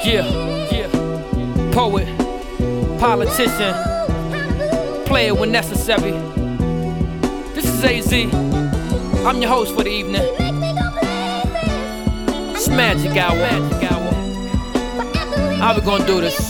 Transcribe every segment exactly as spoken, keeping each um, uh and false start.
Yeah, yeah. Poet, politician, player when necessary. This is A Z. I'm your host for the evening. It's Magic Hour. Magic Hour. How we gonna do this?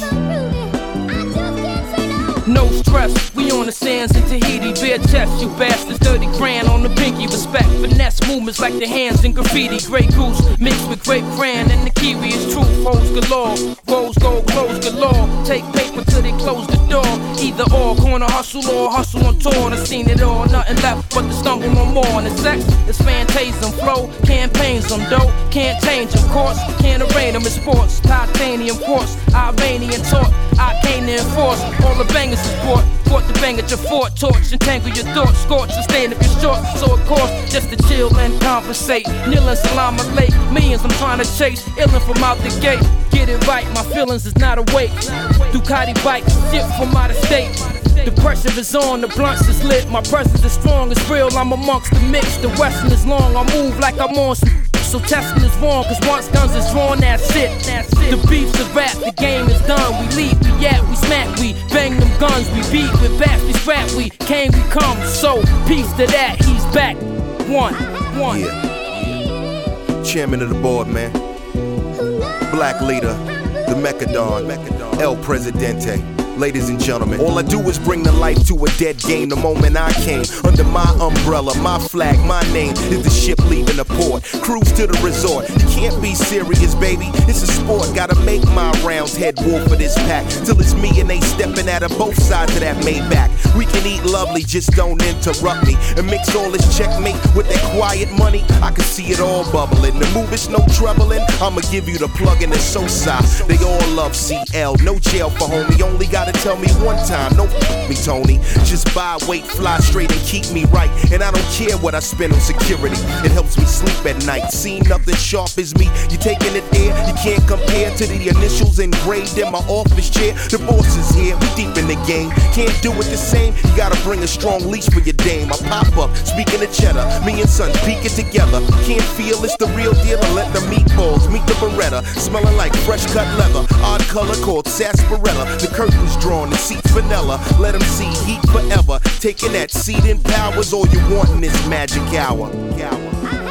No stress, we on the sands in Tahiti. Bare chest, you bastards, thirty grand on the pinky. Respect, finesse movements like the hands in graffiti. Grey goose mixed with grape cran and the kiwi is truth. Hoes galore, rose gold clothes galore. Take paper till they close the door. Either or, corner hustle or hustle on tour. And I seen it all, nothing left but to stumble on more. And the sex is phantasm flow, campaigns them dope. Can't change them, course, can't arraign them in sports. Titanium quartz, Iranian taught, I can't enforce. All the bangers is bought, bought the bang at your fort. Torch, entangle your thoughts, scorch and stand if you're short. So of course, just to chill and conversate. Kneeling salam alaikum, millions I'm trying to chase. Illin' from out the gate, get it right, my feelings is not awake. Ducati bike, ship from out of state. The pressure is on, the blunts is lit. My presence is strong, it's real, I'm amongst the mix. The western is long, I move like I'm on some. So testing is wrong, cause once guns is drawn, that's it. The beef's a rap, the game is done. We lead, we yap, we smack, we bang them guns. We beat with bats, we scrap, we came, we come. So, peace to that, he's back. One, one. Yeah. Chairman of the board, man. Black leader, the Mechadon, El Presidente. Ladies and gentlemen, all I do is bring the life to a dead game. The moment I came, under my umbrella, my flag, my name is the ship leaving the port. Cruise to the resort, you can't be serious, baby. It's a sport, gotta make my rounds, head wolf for this pack. Till it's me and they stepping out of both sides of that Maybach. We can eat lovely, just don't interrupt me. And mix all this checkmate with that quiet money. I can see it all bubbling. The move is no troubling. I'ma give you the plug and the so-si. They all love C L, no jail for homie. Only got to tell me one time, no f me Tony. Just buy, wait, fly straight and keep me right. And I don't care what I spend on security. It helps me sleep at night. See nothing sharp as me. You taking it there, you can't compare to the initials engraved in my office chair. The boss is here, we deep in the game. Can't do it the same, you gotta bring a strong leash for your dame. I pop up, speaking of cheddar, me and son peeking together. Can't feel it's the real deal and let the meatballs meet the Beretta. Smelling like fresh cut leather, odd color called sarsaparilla. The curtains drawn, the seats vanilla. Let them see heat forever. Taking that seat in power's all you want in this magic hour. hour.